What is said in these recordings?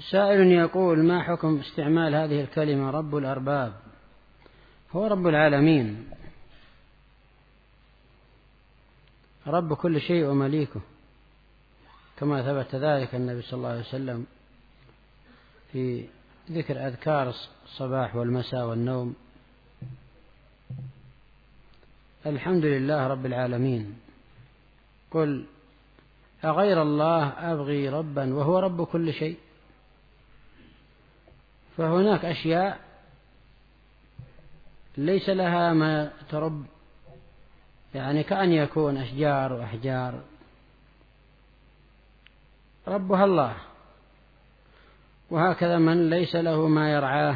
سائل يقول: ما حكم استعمال هذه الكلمة رب الأرباب؟ هو رب العالمين، رب كل شيء ومليكه، كما ثبت ذلك النبي صلى الله عليه وسلم في ذكر أذكار الصباح والمساء والنوم: الحمد لله رب العالمين، قل أغير الله أبغي ربا وهو رب كل شيء. فهناك أشياء ليس لها ما ترب، يعني كأن يكون أشجار وأحجار، ربها الله، وهكذا من ليس له ما يرعاه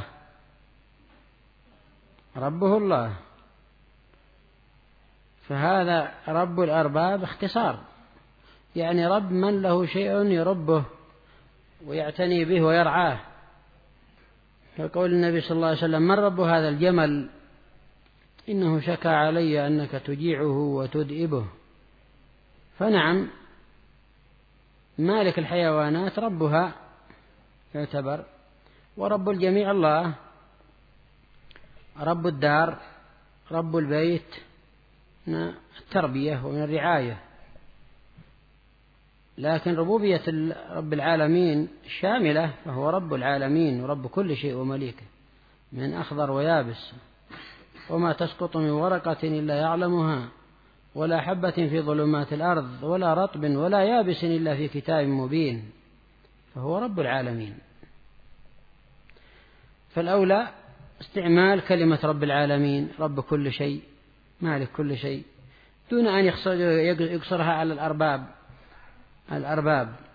ربه الله. فهذا رب الأرباب اختصار، يعني رب من له شيء يربه ويعتني به ويرعاه، فقول النبي صلى الله عليه وسلم: من رب هذا الجمل؟ إنه شكى علي أنك تجيعه وتدئبه. فنعم، مالك الحيوانات ربها يعتبر، ورب الجميع الله، رب الدار، رب البيت من التربية ومن الرعاية. لكن ربوبية رب العالمين شاملة، فهو رب العالمين ورب كل شيء ومليكه، من أخضر ويابس، وما تسقط من ورقة إلا يعلمها، ولا حبة في ظلمات الأرض، ولا رطب ولا يابس إلا في كتاب مبين، فهو رب العالمين. فالأولى استعمال كلمة رب العالمين، رب كل شيء، مالك كل شيء، دون أن يقصرها على الأرباب.